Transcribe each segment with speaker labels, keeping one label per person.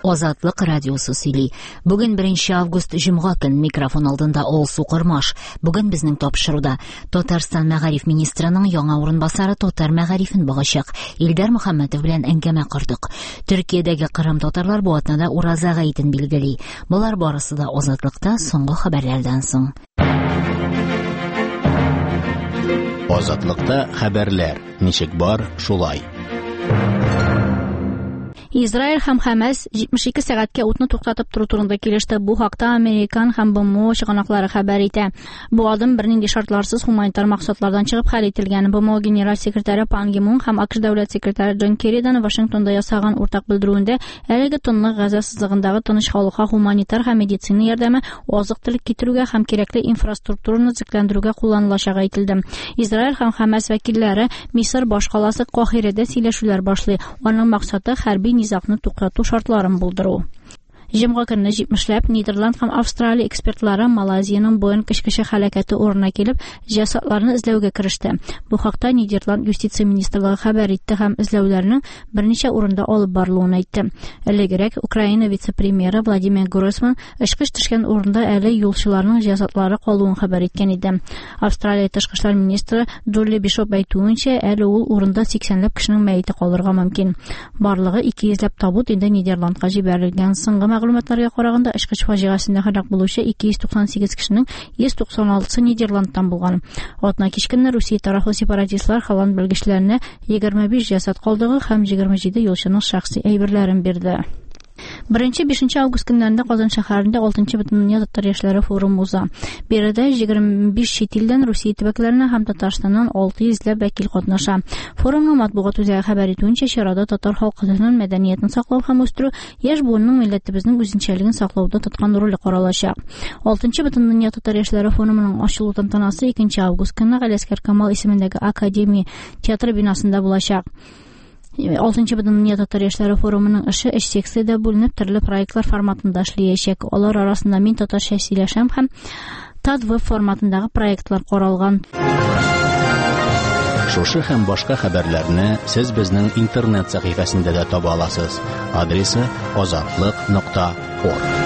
Speaker 1: Азатлык радиосы сөйли. Бүген 1 август җомга көн микрофон алдында Олсу Кормаш. Бүген безнең тапшыруда Татарстан мәгариф министрының яңа урынбасары татар мәгарифен багачак Илдар Мөхәммәтов белән әңгәмә кырдык. Төркиядәге кырым татарлар бу атнада Ураза гаетен билгели. Булар барысы да Азатлыкта соңгы хәбәрләрдән соң.
Speaker 2: Азатлыкта хәбәрләр. Ничек бар, шулай.
Speaker 3: Израиль һәм Хәмәс 72 сәгатькә утны туктатып тору турында килеште. Бу хакта Американ һәм БМО чыганаклары хәбәр итә. Бу адым бернинди шартларсыз гуманитар максатлардан чыгып хәл ителгән. БМО генераль секретаре Пан Ги Мун һәм АКШ дәүләт секретаре Джон Керридан Вашингтонда ясаган уртак белдерүендә әлеге тонны Газа сызыгындагы тыныч халыкка гуманитар һәм медицина ярдәме, азык-төлек китерүгә һәм кирәкле инфраструктураны төзекләндерүгә кулланылачагы әйтелде. Израиль һәм Хәмәс вәкилләре Мисыр башкаласы Каһирәдә сөйләшүләр башлый. Аның максаты хәрби низакны туктату шартларын булдыру. Җомга көнне 70ләп Нидерланд һәм Австралия экспертлары Малайзиянең Боинг кечкече һәлакәте урынына килеп, җәсатларны эзләүгә кереште. Бу хакта Нидерланд юстиция министрлыгы хәбәр итте һәм эзләүләрнең берничә урында алып барылуын әйтте. Элегрәк Украина вице-премьеры Владимир Гройсман ышкыш төшкән урында әле юлчыларның җәсатлары калуын хәбәр иткән иде. Австралия тышкы эшләр министры Джулли Бишоп әйтүенчә, әле ул урында 80ләп кешенең мәете калырга мөмкин. Барлыгы 200ләп табут инде Нидерландка җибәрелгән. Соңгы мәгълүматларга караганда, ышкыш фаҗигасендә һәлак булучы 298 кешенең 196-сы Нидерландтан булган. Атна кичкенне Русия тарафлы сепаратистлар Холланд белгечләренә 25 җәсәт калдыгы һәм 27 юлчының шәхси әйберләрен бирде. 1-5 август көннәрендә Казан шәһәрендә 6-нчы Бөтендөнья татар яшьләре форумы уза. Биредә 25 чит илдән Русия төбәкләренә һәм Татарстаннан 600ләп вәкил катнаша. Форумның матбугат үзәге хәбәр итүенчә, чарада татар халкының мәдәниятен саклау һәм үстерү, яшь буынның милләтебезнең үзенчәлеген саклауда тоткан роле каралачак. 6-нчы Бөтендөнья татар яшьләре форумының ачылу тантанасы 2 август көнне Галәскәр Камал исемендәге Академия театры бинасында булачак. 6-нчы Бөтендөнья татар яшьләре форумының эше 3 секциядә бүленеп, төрле проектлар форматында эшләячәк. Алар арасында Мин татарча сөйләшәм һәм ТАД форматындагы проектлар каралган.
Speaker 2: Шушы һәм башка хәбәрләрне сез безнең интернет сәхифәсендә дә таба аласыз. Адресы azatlyk.org.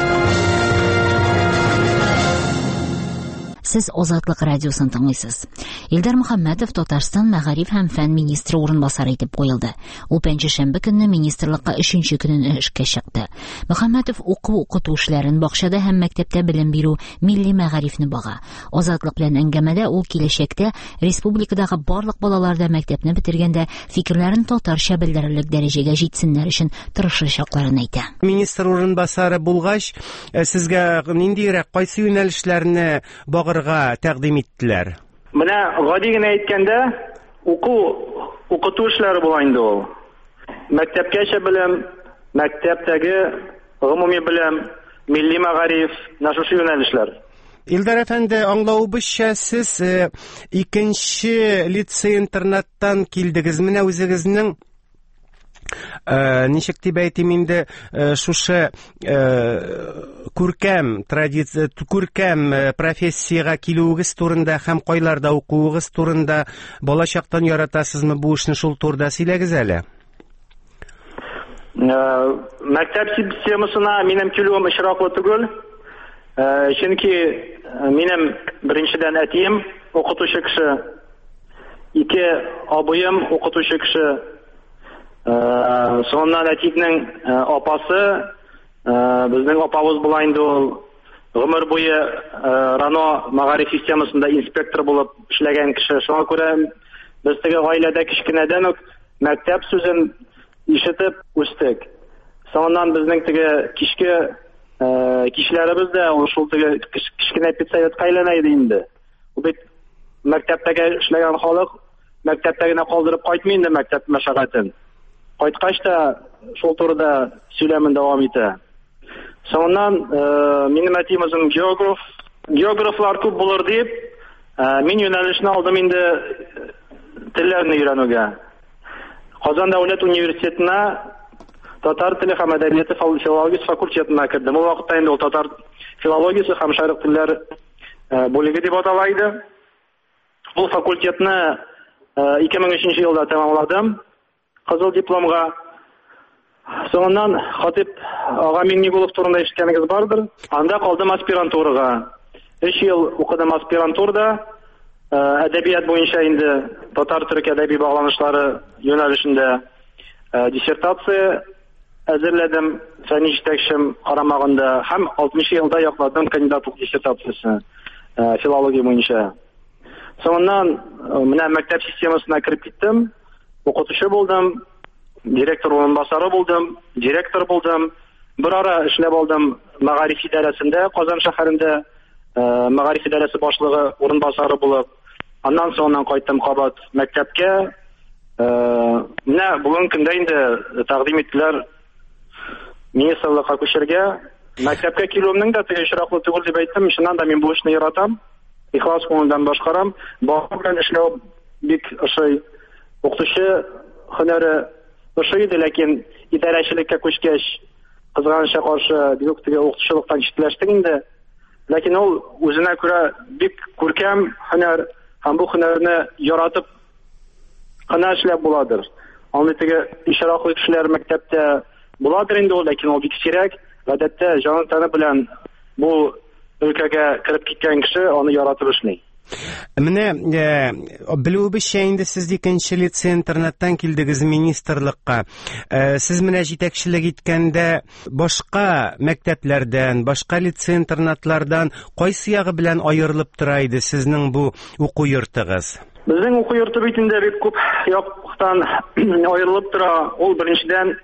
Speaker 1: Сез Азатлык радиосын тыңлыйсыз. Илдар Мөхәммәтов Татарстан мәгариф һәм фән министры урынбасары итеп куелды. Ул пәнҗешәмбе көнне министрлыкка 3-нче көнне эшкә чыкты. Мөхәммәтов укыту эшләрен бакчада һәм мәктәптә белем бирү, милли мәгарифне бага. Азатлык белән әңгәмәдә ул киләчәктә республикадагы барлык балаларда мәктәпне бетергәндә фикерләрен татарча белдерерлек дәрәҗәгә җитсеннәр өчен тырышачакларын әйтә.
Speaker 4: Министр урынбасары булгач, сезгә ниндирәк кайсы юнәлешләрне багырга тәкъдим иттеләр?
Speaker 5: Менә гади генә әйткәндә, укыту эшләре була инде ул. Мәктәпкәчә белем, мәктәптәге гомуми белем, милли мәгариф, шушы юнәлешләр.
Speaker 4: Илдар әфәнде, аңлавыбызча, сез 2нче лицей-интернаттан килдегез. Менә үзегезнең ничек дип әйтим инде, шушы күркәм профессиягә килүегез турында һәм кайларда укуыгыз турында балачактан яратасызмы бу эшне, шул турыда сөйләгез әле.
Speaker 5: Мәктәп системасына минем килүем очраклы түгел. Чөнки минем беренчедән әтием укытучы кеше, 2 абыем укытучы кеше. Соннан әтинең апасы, безнең апабыз була инде ул гомер буе Рано мәгариф системасында инспектор булып эшләгән кеше. Шуңа күрә без теге гаиләдә кичкенәдән үк мәктәп сүзен ишетеп үстек. Соннан безнең теге кичләребез дә шул теге кичкенә педсоветка әйләнә иде инде. Ул бит мәктәптәге эшләгән халык мәктәптә генә калдырып кайтмый инде мәктәп мәшәгатен. Кайткач та шул турыда сөйләмен дәвам итә. Соннан минем әтием үзем географлар күп булыр дип, мин юнәлешне алдым инде телләрне өйрәнүгә. Казан дәүләт университетына татар теле һәм әдәбияты филология факультетына кирдем. Ул вакытта инде ул татар филологиясе һәм шәрык телләр бүлеге дип атала иде. Ул факультетны 2003 елда тәмамладым. Кызыл дипломга. Соңыннан Хатип ага Миңнегулов турында ишеткәнегез бардыр. Анда калдым аспирантурага. 3 ел укыдым аспирантурада. Әдәбият буенча инде татар-төрек әдәби багланышлары юнәлешендә диссертация әзерләдем. Фәнни җитәкчем карамагында һәм 60 елда якладым кандидатлык диссертациясе филология буенча. Соңыннан менә мәктәп системасына кирип киттем. Укытучы булдым, директор урынбасары булдым, директор булдым. Бер ара эшләп алдым Мәгариф идарәсендә, Казан шәһәрендә Мәгариф идарәсе башлыгы урынбасары булып. Аннан соңыннан кайттым кабат мәктәпкә. Менә бүген көндә инде тәкъдим иттеләр министрлыкка күчәргә. Мәктәпкә килүемнең дә теге очраклы түгел дип әйттем. Чыннан да мин бу эшне яратам. Ихлас күңелдән башкарам. Бала белән эшләү бик ошый. Укытучы һөнәре ошый иде, ләкин идарәчелеккә күчкәч кызганычка каршы бик теге укытучылыктан читләштек инде. Ләкин ул үзенә күрә бик күркәм һөнәр һәм бу һөнәрне яратып кына эшләп буладыр. Аны теге ишараклы кешеләр мәктәптә буладыр инде ул, ләкин ул бик сирәк. Гадәттә җаны тәне белән бу өлкәгә кирип киткән кеше аны яратып эшли.
Speaker 4: Менә белүебезчә инде сез икенче лицей интернаттан килдегез министрлыкка. Сез менә җитәкчелек иткәндә башка мәктәпләрдән, башка лицей интернатлардан кайсы ягы белән аерылып тора иде сезнең бу уку йортыгыз?
Speaker 5: Безнең уку йорты бит инде бик күп яктан аерылып тора. Ул беренчедән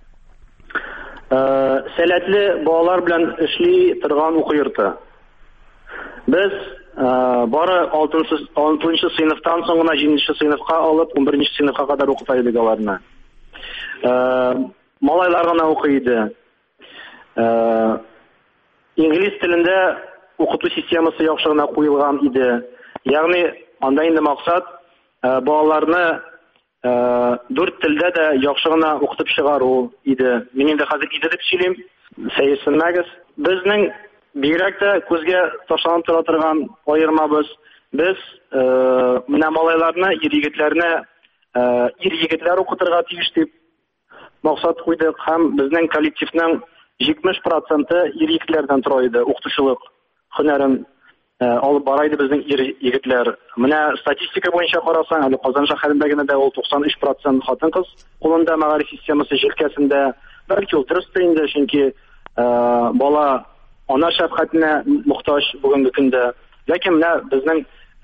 Speaker 5: сәләтле балалар белән эшли торган уку йорты. Без бары 6-нчы сыйныфтан соң гына 7-нче сыйныфка алып 11-нче сыйныфка кадәр укыта идек аларны. Малайлар гына укый иде. Инглиз телендә укыту системасы яхшы гына куелган иде. Ягъни анда инде максат балаларны 4 телдә дә яхшы гына укытып чыгару иде. Мин инде хәзер иде дип сөйлим. Сәясәтмәгез. Безнең бигрәк тә күзгә ташланып тора торган аермабыз. Без менә малайларны, ир-егетләрне ир-егетләр укытырга тиеш дип максат куйдык һәм безнең коллективның 70% ир-егетләрдән тора иде. Укытучылык һөнәрен алып бара иде безнең ир-егетләр. Менә статистика буенча карасаң, әле Казан шәһәрендә дә ул 93% хатын-кыз кулында мәгариф системасы җилкәсендә. Бәлки ул дөрес инде, чөнки бала ана шәфкатенә мохтаҗ бүгенге көндә. Ләкин менә безнең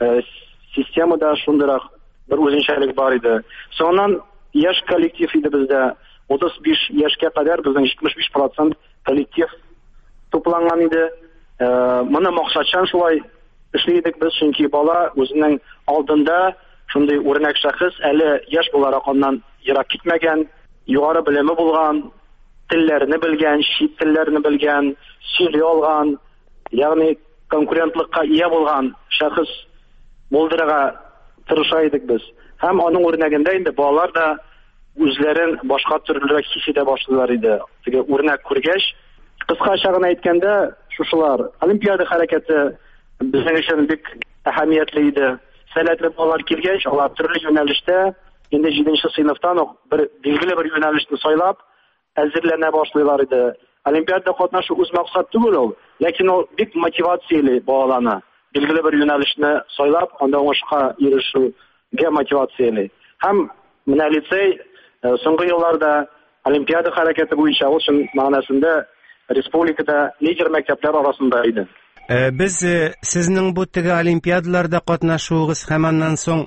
Speaker 5: системада шундыйрак бер үзенчәлек бар иде. Соңыннан яшь коллектив иде бездә. 35 яшькә кадәр безнең 75% коллектив тупланган иде. Моны максатчан шулай эшли идек без, чөнки бала үзенең алдында шундый үрнәк шәхес, әле яшь буларак аннан ерак китмәгән, югары белеме булган, телләрне белгән, чит телләрне белгән, сөйли алган, ягъни конкурентлыкка ия булган шәхес булдырырга тырыша идек без. Һәм аның үрнәгендә инде балалар да үзләрен башка төрлерәк хис итә башлыйлар иде. Теге үрнәк күргәч, кыскача гына әйткәндә, шушылар олимпиада хәрәкәте безнең өчен бик әһәмиятле иде. Сәләтле балалар килгәч, алар төрле юнәлештә инде 7-нче сыйныфтан ук бер билгеле бер юнәлешне сайлап әзерләнә башлыйлар иде. Олимпиадада катнашу үз максат түгел ул, ләкин ул бик мотивацияле балаларны. Билгеле бер юнәлешне сайлап, анда уңышка ирешүгә мотивацияле. Һәм менә лицей соңгы елларда олимпиада хәрәкәте буенча ул чын мәгънәсендә республикада лидер мәктәпләр арасында иде.
Speaker 4: Без сезнең бу теге олимпиадаларда катнашуыгыз һәм аннан соң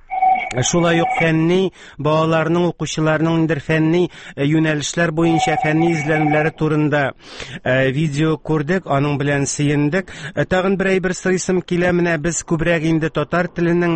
Speaker 4: шулай ук фәнни балаларның, укучыларның индер фәнни юнәлешләр буенча фәнни изләнүләре турында видео күрдек, аның белән сөендек. Тагын бер әйбер сыйсым килә, менә без күбрәк инде татар теленең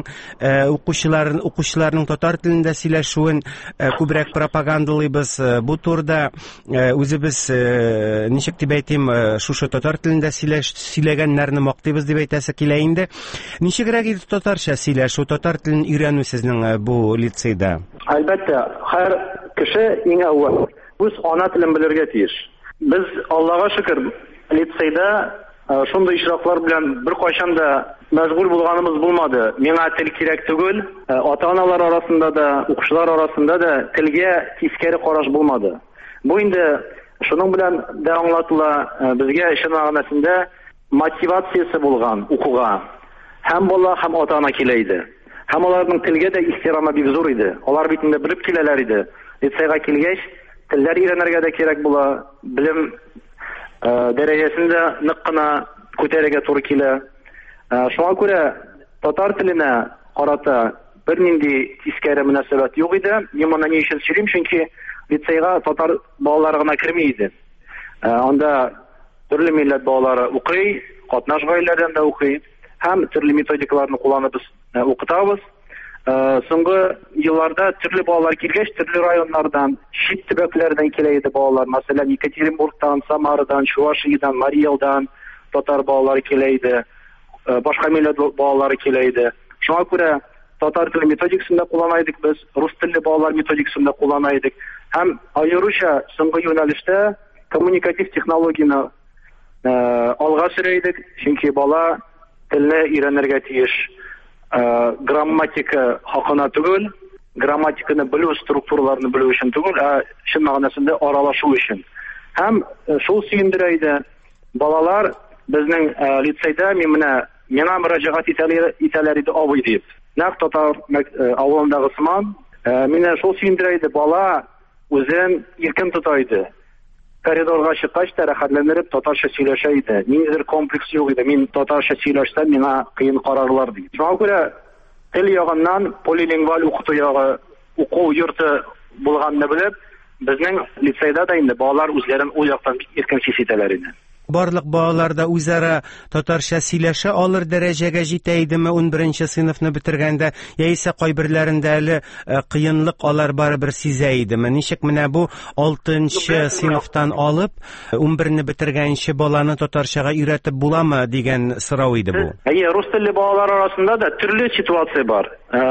Speaker 4: укучыларның татар телендә сөйләшүен күбрәк пропагандалыйбыз. Бу турда үзебез ничек дип әйтим, шушы татар телендә сөйләгәннәрне мактыйбыз дип әйтәсе килә инде. Ничегрәк иде татарча сөйләшү, татар телен өйрәнү бу лицейда?
Speaker 5: Әлбәттә, һәр кеше иң әүвәл үз ана телен белергә тиеш. Без, Аллага шөкер, лицейда шундый ишраклар белән бер кайчан да мәшгуль булганыбыз булмады. Миңа тел кирәк түгел, ата-аналар арасында да, укучылар арасында да телгә тискәре караш булмады. Бу инде шуның белән дә аңлатыла, безгә эшен мәгънәсендә мотивациясе булган укуга. Һәм бала, һәм ата-ана килә иде. Һәм аларның телгә дә ихтирамы бик зур иде. Алар бит инде белеп киләләр иде. Лицейга килгәч, телләр өйрәнергә дә кирәк була, белем дәрәҗәсен дә нык кына күтәрергә туры килә. Шуңа күрә татар теленә карата бернинди тискәре мөнәсәбәт юк иде. Мин моны ни өчен сөйлим? Чөнки лицейга татар балалары гына керми иде. Анда төрле милләт балалары укый, катнаш гаиләләрдән дә укый. Һәм төрле методикаларны кулланып укытабыз. Соңгы елларда төрле балалар килгәч, төрле районнардан, чит төбәкләрдән килә иде балалар. Мәсәлән, Екатеринбургтан, Самарадан, Чувашиядән, Мари Элдан татар балалары килә иде. Башка милләт балалары килә иде. Шуңа күрә татар теле методикасын да куллана идек без, рус телле балалар методикасын да куллана идек. Һәм аеруча соңгы юнәлештә коммуникатив технологияны алга сөрә идек, чөнки бала телне өйрәнергә тиеш. Грамматика хакына түгел, грамматиканы белү, структураларны белү өчен түгел, чын мәгънәсендә аралашу өчен. Һәм шул сөендерә иде. Балалар безнең лицейда миңа мөрәҗәгать итәләр иде абый дип. Нәкъ татар авылындагы сыман, мине шул сөендерә иде. Бала үзен иркен тота иде. Коридорга чыккач та рәхәтләнеп татарча сөйләшә иде. Ниндидер комплекс юк иде. Мин татарча сөйләшсәм, миңа кыен карарлар ди. Шуңа күрә тел ягыннан полилингваль укыту ягы, уку йорты булганны белеп, безнең лицейда да инде балалар үзләрен ул яктан иркен хис итәләр иде.
Speaker 4: Барлык балаларда үзара татарча сөйләшә алыр дәрәҗәгә җитә идеме 11нче сыйныфны бетергәндә, яисә кайберләрендә әле кыенлык алар барыбер сизә идеме? Ничек менә бу 6нчы сыйныфтан алып 11не бетергәнче баланы татарчага өйрәтеп буламы дигән сорау иде бу.
Speaker 5: Рус телле балалар арасында да төрле ситуация бар.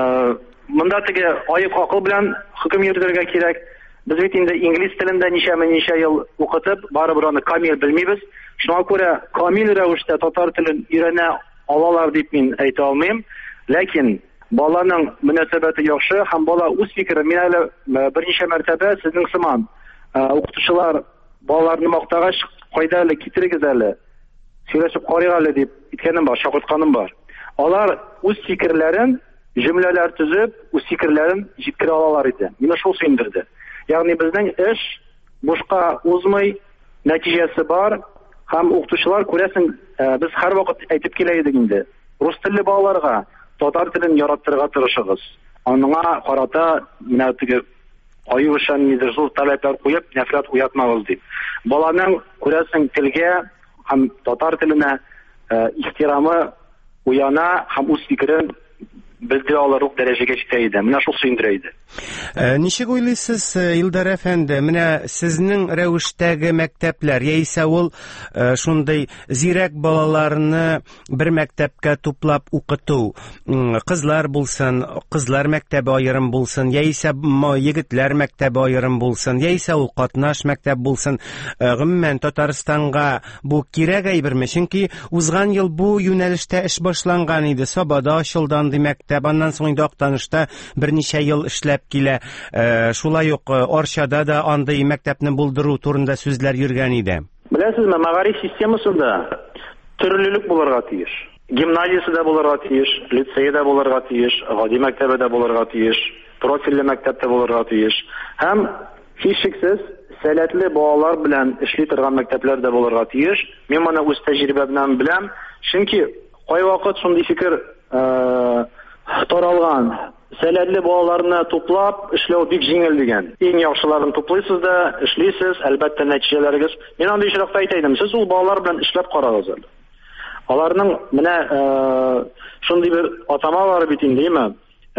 Speaker 5: Монда теге аек акыл белән хөкем йөртергә кирәк. Без бит инде инглиз телендә ничә ел укытып, барыбер аны камил белмибез. Шуңа күрә камил рәвештә татар телен өйрәнә алалар дип мин әйтә алмыйм. Ләкин баланың мөнәсәбәте яхшы һәм бала үз фикерен, мин әле берничә мәртәбә сезнең сыман укытучылар балаларны мактагач, кайда әле китерегез әле, сөйләшеп карыйк әле дип иткәнем бар, шакыртканым бар. Алар үз фикерләрен, җөмләләр төзеп, үз фикерләрен җиткерә алалар иде. Мине шул сөендерде. Ягъни безнең эш бушка узмый, нәтиҗәсе бар. Һәм укытучылар күрәсең, без һәр вакыт әйтеп килә идек инде. Рус телле балаларга татар телен яраттырга тырышыгыз. Аныңа карата менә теге аюшан нидер зур таләпләр куеп, нәфрәт уятмагыз дип. Баланың күрәсең телгә һәм татар теленә ихтирамы уяна һәм үз фикерен безгә алыр ук дәрәҗәгә җитә иде. Менә шул сөендерә иде.
Speaker 4: Ничек уйлыйсыз, Илдар әфәнде, менә сезнең рәвештәге мәктәпләр, яисә ул шундый зирәк балаларны бер мәктәпкә туплап укыту, кызлар булсын, кызлар мәктәбе аерым булсын, яисә егетләр мәктәбе аерым булсын, яисә ул катнаш мәктәп булсын, гомумән Татарстанга бу кирәк әйберме? Чөнки узган ел бу юнәлештә эш башланган иде. Сабада ачылдан мәктәп, аннан соң инде Актанышта берничә ел эшләп килә. Шулай ук Арчада да андый мәктәпне булдыру турында сүзләр йөргән иде.
Speaker 5: Беләсезме, мәгариф системасында төрлелек булырга тиеш. Гимназиясында булырга тиеш, лицейда булырга тиеш, гади мәктәбендә булырга тиеш, профильле мәктәптә булырга тиеш. Һәм һичшиксез сәләтле балалар белән эшли торган мәктәпләрдә булырга тиеш. Мин моны үз тәҗрибәмнән беләм. Чөнки кайвакыт шундый фикер таралган. Сәләтле балаларны туплап эшләү бик җиңел дигән. Иң яхшыларын туплыйсыз да, эшлисез, әлбәттә нәтиҗәләрегез. Мин андый очракта әйтәм, сез ул балалар белән эшләп карагыз әле. Аларның менә шундый бер атама бар бит инде,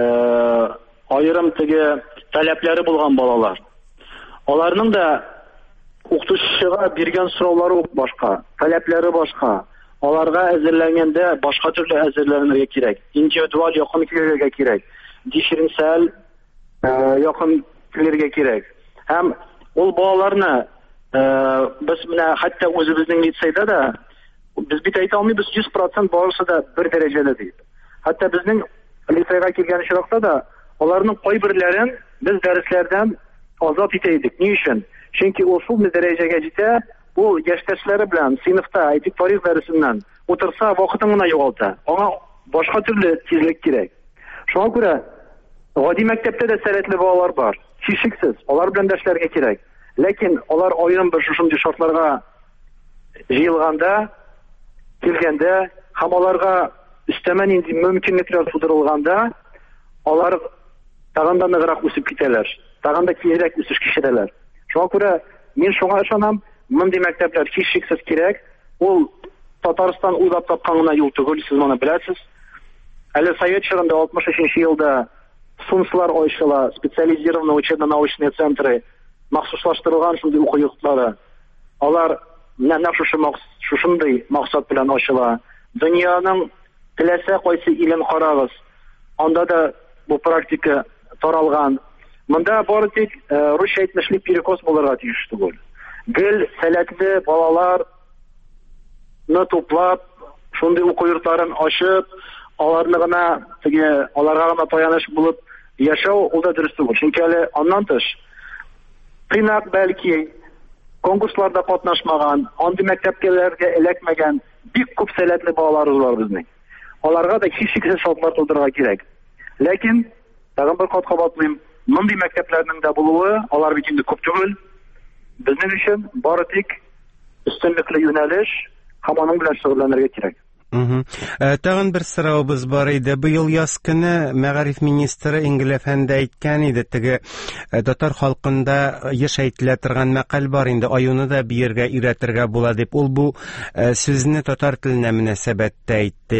Speaker 5: аерым теге таләпләре булган балалар. Аларның да укытучыга биргән сораулары башка, таләпләре башка. Аларга әзерләнгәндә башка төрле әзерләнергә кирәк. Индивидуаль якын килергә кирәк. Дифференциаль якын килергә кирәк. Һәм ул балаларны без менә хәтта үзебезнең лицейда да без бит әйтә алмыйбыз 100% барысы да бер дәрәҗәдә дип. Хәтта безнең лицейга килгән очракта да аларның кайберләрен без дәресләрдән ozod etaylik. Ne uchun? Chunki u shul darajaga yetsa, u yoshdoshlari bilan sinfda aytib tarix darsidan o'tirsa, vaqtini yo'qotadi. Ona boshqa turli tezlik kerak. Shunga ko'ra oddiy maktabda da salatli bolalar bor. Kishiksiz, ular bilan darslarga kerak. Lekin ular ayrim bir shunday shartlarga jilganda, kelganda, ham ularga üstemen indi mümkünlikler tug'dirilganda, ular tag'indan nag'roq o'sib ketadilar. Tag'inda keyinroq o'sish kishirlar. Shunga ko'ra men shunga ishonam, bunday maktablar kishiksiz kerak. U Tatariston o'ylab topganına yo'l tugul, siz mana bilasiz. Hali Sovet chig'ida 63-yilda Sumslar oyshila spetsializirованный учебно-научный центры maxsuslashtirilgan shunday o'quv yurtlari. Ular shunday maqsad bilan ochila. Dunyoning tilasa qaysi ilm qarag'iz. Onda da bu praktika taralgan. Bunda bordik Ruscha aytmishlik перекос bo'larga tegishli bo'l. Gil salatli bolalarni to'plab, shunday o'quv yurtlarini ochib, ularga to'yanish bo'lib yashov unda durust bo'l. Chunki ondan tish qiynab balki konkurslarda qatnashmagan, andi maktabgalarga elakmagan bir ko'p salatli bolalar bor bizning. Ularga da kishiksiz shartlar tug'dirga kerak. Lekin tag'in bir qat qabatlayım, bunday maktablarning da bo'luvi, ular uchun ko'p tug'il. Bizning uchun boritik ustunlikli yo'nalish hamoning bilan shug'ullanishga kerak.
Speaker 4: Tag'in bir so'rovimiz bor edi. Bu yil yoz kuni Ma'rif ministri Ingilafanda aytgan edi, Tatar xalqында yashaytilar turgan maqal bor endi, ayuni da bir yerga iratirga bo'ladi deb. Ul bu sizni tatar tiline munosabatda aytdi.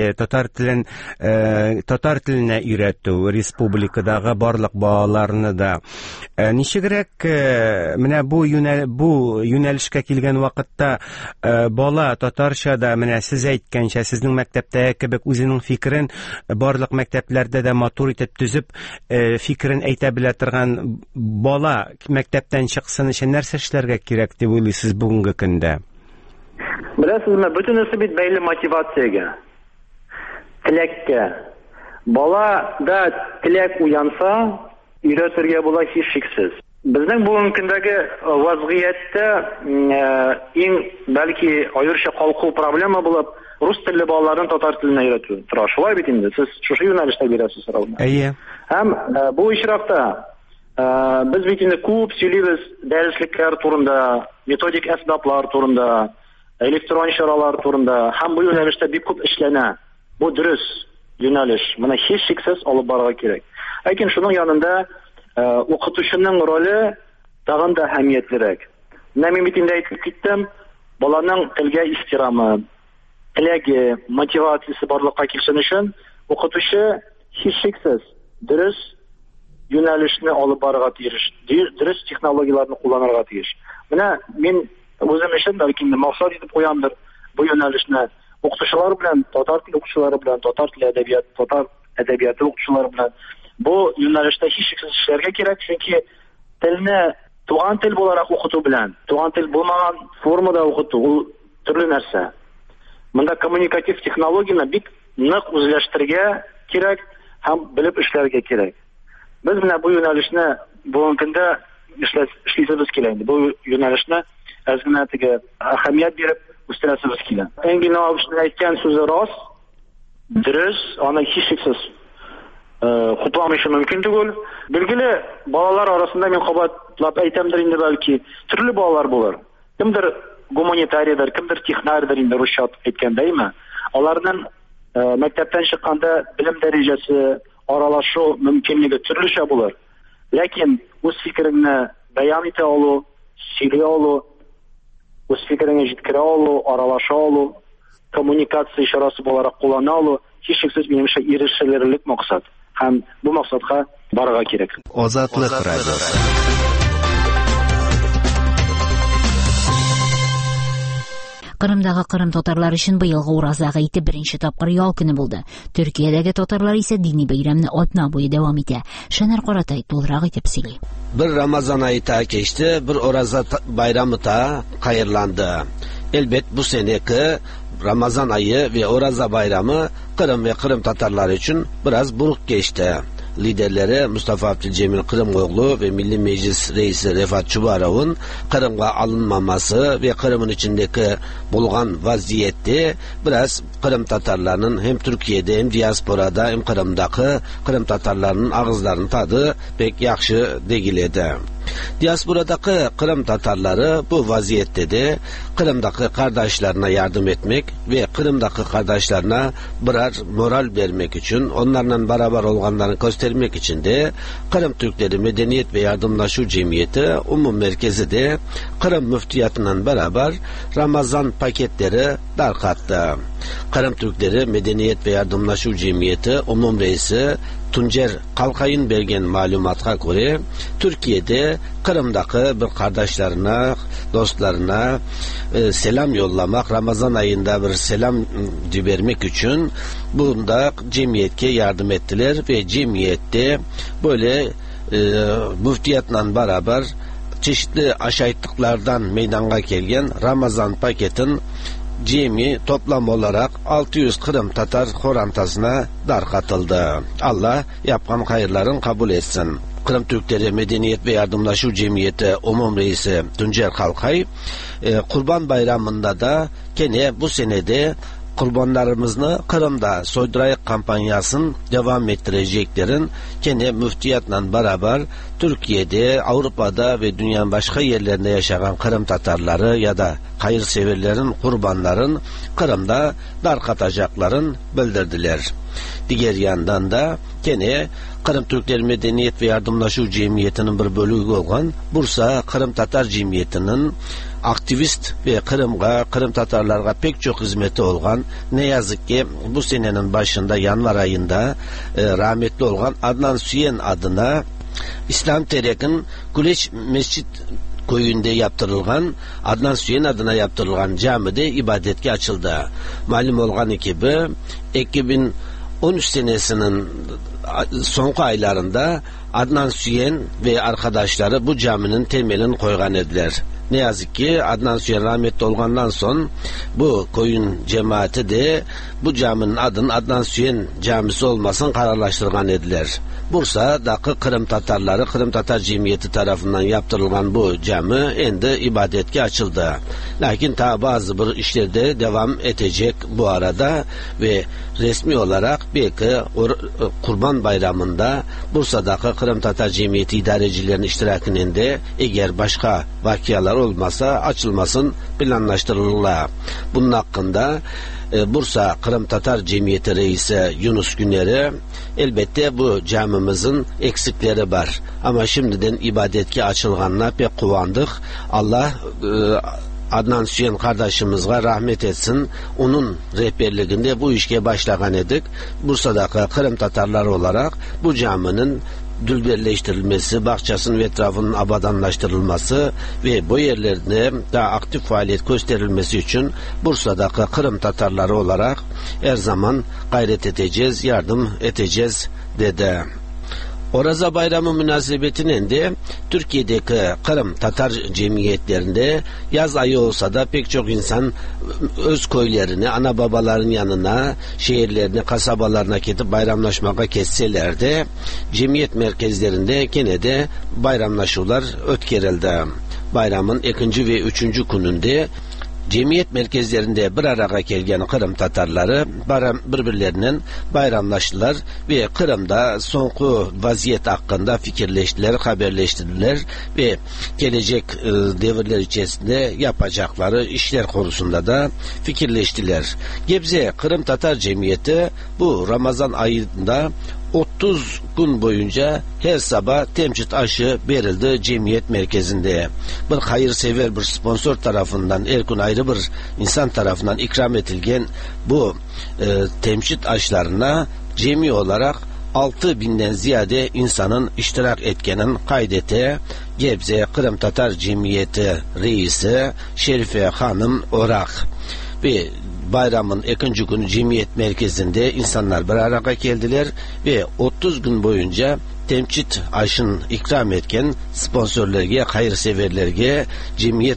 Speaker 4: Tatar tiline iratu respublikadagi barliq bolalarni da. Nishigrak mana bu yo'nalishga kelgan vaqtda bola tatarchada mana siz aytgancha sizning maktabda kebek o'zining fikrin barliq maktablarda da motor etib tuzib fikrin ayta bilatirgan bola maktabdan chiqsin, o'sha narsa ishlarga kerak deb o'ylaysiz bugungi kunda?
Speaker 5: Bilasizmi, butunisi bit bayli motivatsiyaga, tilakka. Bolada tilak uyansa, uyretirga bo'la hech shaksiz. Bizning bugungi kundagi vaziyatda eng balki ayircha qalquv problema bo'lib, rus tilli bolalarni tatar tiline öğretiyor. Şulay bitindi. Siz şu yo'nalishda berasiz so'rovni. Ham bu ishroqda biz bitindi ko'p söyleymiz darsliklar turunda, metodik asboblar turunda, elektron isharalar turunda, ham bu yo'nalishda bir ko'p ishlana. Bu durust yo'nalish. Mana hech shaksiz olib borga kerak. Lekin shuning yanında o'qituvchining roli tag'in da ahamiyatliroq. Men bitindi aytib ketdim, bolaning tilga ehtiromi, tilagi, motivatsiyasi borliqqa kelsin uchun o'qituvchi hech shaksiz durust yo'nalishni olib borga tirish, durust texnologiyalarni qo'llanishga tirish. Mana men o'zim uchun balki maqsad etib qo'yamdir bu yo'nalishni o'qituvchilar bilan, tatar tili o'qituvchilari bilan, tatar tili adabiyoti o'qituvchilari bilan bu yo'nalishda hech shaksiz ishlarga kerak, chunki tilni tug'an til bo'larak o'qituv bilan, tug'an til bo'lmagan formada o'qituv u turli narsa. Bunda kommunikativ texnologiyani bir niq o'zlashtirishga kerak, ham bilib ishlarga kerak. Biz bilan bu yo'nalishni bugungi kunda ishlaymiz kelaydi. Bu yo'nalishni azginatiga ahamiyat berib o'stirasimiz kelaydi. Enginovishning aytgan so'zi rost, durust, ona hech shaksiz xutlamishi mumkin tugul. Belgili bolalar orasida men qabatlab aytamdir endi balki turli bolalar bo'lar. Kimdir gumanitariydir, kimdir texnariydir endi ruscha aytgandaymi. Ularning maktabdan chiqqanda bilim darajasi, aralashuv mumkinligi turlicha bo'lar. Lekin o'z fikrini bayon eta olu, so'zlay olu, o'z fikrini yetkira olu, aralasha olu, kommunikatsiya ishorasi bo'larak qo'llana olu, hech shaksiz menimcha erishilirlik maqsad. Ham bu maqsadga borga kerak.
Speaker 2: Ozodlik radiosi.
Speaker 1: Qrimdagi Qrim tatarlari uchun bu yilgi Urazda g'ayti birinchi topqir yol kuni bo'ldi. Turkiyadagi tatarlar esa diniy bayramni oyna bo'yi davom etdi. Shanar Qoratay to'liq aytib sili.
Speaker 6: Bir Ramazon oyi ta kechdi, bir Urazda bayrami ta qayirlandi. Elbet bu seneki Ramazon ayı ve Urazda bayramı Qrim ve Qrim tatarlari uchun biraz buruq geçti. liderleri Mustafa Abdülcemil Kırımoğlu ve Milli Meclis Reisi Refat Çubarov'un Kırım'a alınmaması ve Kırım'ın içindeki bulgan vaziyeti biraz Kırım Tatarlarının hem Türkiye'de hem diasporada hem Kırım'daki Kırım Tatarlarının ağızlarının tadı pek yakşı değil edi. Diasporadaki Kırım Tatarları bu vaziyette de Kırım'daki kardeşlerine yardım etmek ve Kırım'daki kardeşlerine birer moral vermek için, onlarla beraber olanlarını göstermek için de Kırım Türkleri Medeniyet ve Yardımlaşma Cemiyeti umum merkezi de Kırım müftiyatından beraber Ramazan paketleri darkattı. Kırım Türkleri Medeniyet ve Yardımlaşma Cemiyeti umum reisi Tuncer Kalkay'ın bergen malumatına göre Türkiye'de Kırım'daki bir kardeşlerine, dostlarına selam yollamak, Ramazan ayında bir selam vermek için bunda cemiyete yardım ettiler ve cemiyette böyle müftiyatla beraber çeşitli aşağıtlıklardan meydana gelgen Ramazan paketin cemi toplam olarak 600 Kırım Tatar horantasına darkatıldı. Allah yapkan hayırların kabul etsin. Kırım Türkleri Medeniyet ve Yardımlaşma Cemiyeti umum reisi Tuncer Kalkay Kurban Bayramı'nda da gene bu senede kurbanlarımızı Kırım'da soydurayık kampanyasını devam ettireceklerin gene müftiyatla beraber Türkiye'de, Avrupa'da ve dünyanın başka yerlerinde yaşayan Kırım Tatarları ya da hayırseverlerin, kurbanların Kırım'da darkatacakların bildirdiler. Diğer yandan da gene Kırım Türkleri Medeniyet ve Yardımlaşma Cemiyeti'nin bir bölüğü olan Bursa Kırım Tatar Cemiyeti'nin aktivist ve Kırım Tatarlarga pek çok hizmeti olan, ne yazık ki bu senenin başında yanvar ayında rahmetli olan Adnan Süyen adına İslam Terek'in Güleç Mescid köyünde yaptırılgan, Adnan Süyen adına yaptırılgan camide ibadetke açıldı. Malum olan gibi 2013 senesinin son aylarında Adnan Süyen ve arkadaşları bu caminin temelini koygan ediler. Ne yazık ki Adnan Süyen rahmetli olgandan son bu koyun cemaati de bu caminin adının Adnan Süyen camisi olmasın kararlaştırgan ediler. Bursa'daki Kırım Tatarları, Kırım Tatar Cemiyeti tarafından yaptırılan bu cami endi ibadetke açıldı. Lakin ta bazı bir işlerde devam edecek bu arada ve resmi olarak belki Kurban Bayramı'nda Bursa'daki Kırım Tatar Cemiyeti idarecilerinin iştirakinde eğer başka vakialar olmasa açılmasın planlaştırılırlar. Bunun hakkında Bursa Kırım Tatar Cemiyeti Reisi Yunus Güner'e elbette bu camimizin eksikleri var. Ama şimdiden ibadetke açılganına pek kuvandık. Allah Adnan Süyen kardeşimizge rahmet etsin. Onun rehberliğinde bu işe başlagan edik. Bursa'daki Kırım Tatarları olarak bu caminin dülberleştirilmesi, bahçesinin ve etrafının abadanlaştırılması ve bu yerlerde daha aktif faaliyet gösterilmesi için Bursa'daki Kırım Tatarları olarak her zaman gayret edeceğiz, yardım edeceğiz dedi. Oraza Bayramı münasebetinin de Türkiye'deki Kırım Tatar cemiyetlerinde yaz ayı olsa da pek çok insan öz köylerini, ana babaların yanına, şehirlerini, kasabalarına gidip bayramlaşmaya kesseler de cemiyet merkezlerinde gene de bayramlaşılar ötkerildi. Bayramın 2. ve 3. gününde cemiyet merkezlerinde bir araya gelgen Kırım Tatarları birbirlerinin bayramlaştılar ve Kırım'da sonku vaziyet hakkında fikirleştiler, haberleştirdiler ve gelecek devirler içerisinde yapacakları işler konusunda da fikirleştiler. Gebze Kırım Tatar Cemiyeti bu Ramazan ayında 30 gün boyunca her sabah temcit aşı verildi cemiyet merkezinde. Bir hayırsever bir sponsor tarafından, her gün ayrı bir insan tarafından ikram edilgen bu temcit aşılarına cemi olarak 6.000'den ziyade insanın iştirak etkenin kaydete Gebze Kırım Tatar Cemiyeti Reisi Şerife Hanım Orak ve bayramın 2. günü cemiyet merkezinde insanlar bir araya geldiler ve 30 gün boyunca temcit aşın ikram etken sponsorlarga, hayırseverlerge cemiyet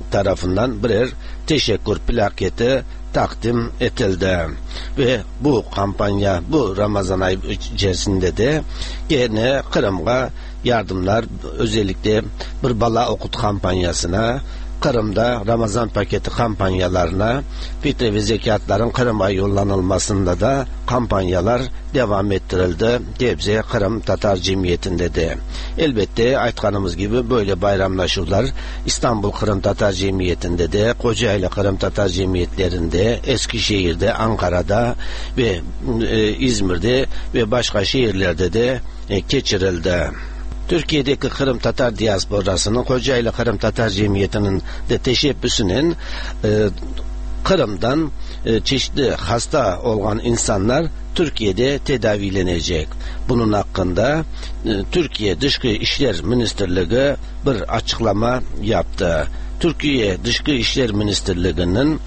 Speaker 6: tarafından birer teşekkür plaketi takdim edildi. Ve bu kampanya bu Ramazan ayı içerisinde de gene Kırım'a yardımlar, özellikle bir bala okut kampanyasına, Kırım'da Ramazan paketi kampanyalarına, fitre ve zekatların Kırım'a yollanılmasında da kampanyalar devam ettirildi. Gebze Kırım Tatar Cemiyeti'nde de. Elbette aytkanımız gibi böyle bayramlaşırlar. İstanbul Kırım Tatar Cemiyeti'nde de, Kocaeli Kırım Tatar Cemiyetlerinde, Eskişehir'de, Ankara'da ve İzmir'de ve başka şehirlerde de geçirildi. Türkiye'deki Kırım Tatar diasporasının Kocaeli Kırım Tatar Cemiyeti'nin de teşebbüsünün Kırım'dan çeşitli hasta olan insanlar Türkiye'de tedavilenecek. Bunun hakkında Türkiye Dışkı İşler Ministerliği bir açıklama yaptı. Türkiye Dışkı İşler Ministerliği'nin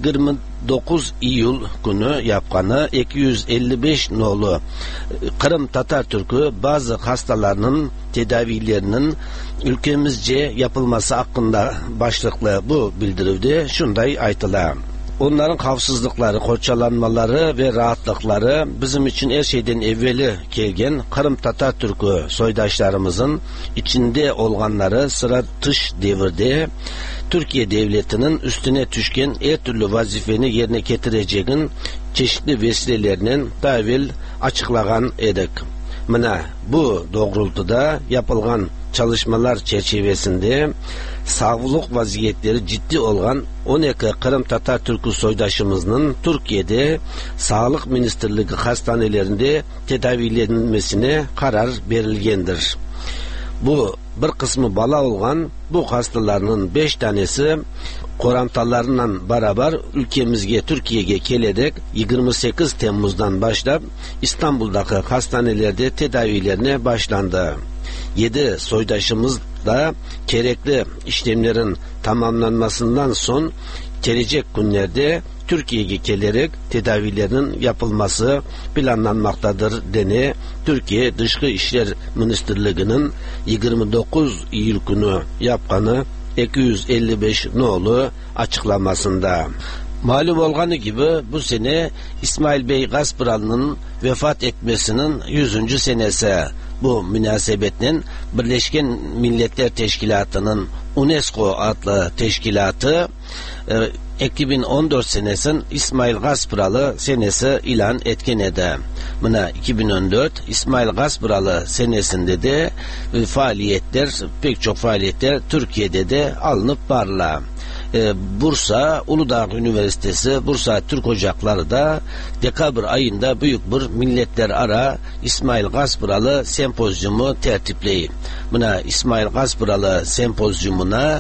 Speaker 6: 29 Eylül günü yapkanı 255 nolu Kırım Tatar Türk'ü bazı hastalarının tedavilerinin ülkemizce yapılması hakkında başlıklı bu bildirildi. Şunday aytıla. Onların havsızlıkları, korçalanmaları ve rahatlıkları bizim için her şeyden evveli kelgen Kırım Tatar Türk'ü soydaşlarımızın içinde olganları sıra dış devirde Türkiye Devleti'nin üstüne düşken her türlü vazifeni yerine getireceğin çeşitli vesilelerinin daha evvel açıklagan edik. Mına bu doğrultuda yapılgan çalışmalar çerçevesinde sağlık vaziyetleri ciddi olan 12 Kırım Tatar Türk'ü soydaşımızın Türkiye'de Sağlık Ministerliği hastanelerinde tedavilenmesine karar verilgendir. Bu bir kısmı bala olan bu hastalarının 5 tanesi korantalarından beraber ülkemizge Türkiye'ye gelerek 28 Temmuz'dan başlayıp İstanbul'daki hastanelerde tedavilerine başlandı. 7 soydaşımız da gerekli işlemlerin tamamlanmasından son gelecek günlerde Türkiye'ye gelerek tedavilerinin yapılması planlanmaktadır deni Türkiye Dışkı İşler Ministerliği'nin 29 Eylül günü yapkanı 255 nolu açıklamasında. Malum olganı gibi bu sene İsmail Bey Gaspıralı'nın vefat etmesinin 100. senesi. Bu münasebetle Birleşken Milletler Teşkilatı'nın UNESCO adlı teşkilatı 2014 senesin İsmail Gaspıralı senesi ilan etken edi. Buna 2014 İsmail Gaspıralı senesinde de pek çok faaliyetler Türkiye'de de alınıp varla. Bursa Uludağ Üniversitesi Bursa Türk Ocakları da dekabr ayında büyük bir milletler ara İsmail Gaspıralı sempozyumu tertipleyi. Buna İsmail Gaspıralı sempozyumuna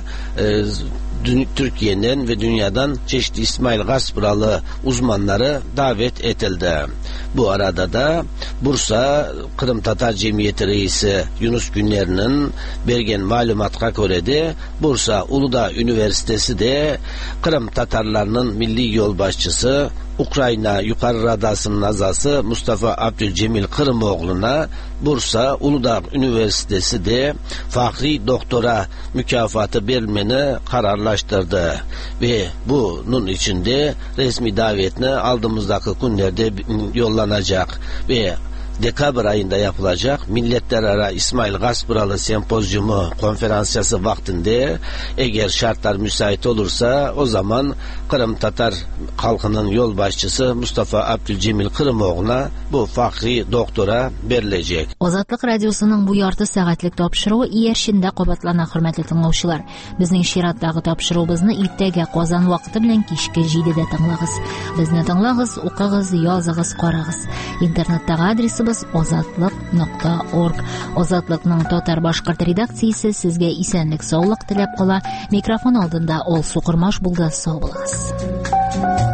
Speaker 6: Türkiye'den ve dünyadan çeşitli İsmail Gaspıralı uzmanları davet edildi. Bu arada da Bursa Kırım Tatar Cemiyeti Reisi Yunus Günler'in bergen malumatına göre de Bursa Uludağ Üniversitesi de Kırım Tatarlarının milli yolbaşçısı Ukrayna Yukarı Radası'nın azası Mustafa Abdülcemil Kırımoğlu'na Bursa Uludağ Üniversitesi de Fahri Doktora mükafatı verilmeni kararlaştırdı ve bunun içinde resmi davetine aldığımızdaki günlerde yollanacak ve dekabr ayında yapılacak Milletler Ara İsmail Gaspıralı Sempozyumu konferansiyası vaktinde eğer şartlar müsait olursa o zaman Kırım Tatar halkının yol başçısı Mustafa Abdülcemil Kırımoğlu'na bu fahri doktora verilecek.
Speaker 1: Ozatlık Radyosu'nun bu yartı saatlik topşırığı iyerşinde qobatlanan hürmetli tinglovchilar. Bizning shiratdagi topshiruvimizni ertaga Qozon vaqti bilan kechki 7da tinglag'iz. Bizni tinglag'iz, o'qig'iz, yozig'iz, qarag'iz. Internetdagi adresimiz ozatliq.org. Ozatliqning Tatar boshqirt redaksiyasi sizga esenlik, sog'lik tilab qola. Mikrofon oldinda Olsu Qurmosh bo'ldi. Sog' bo'lasiz.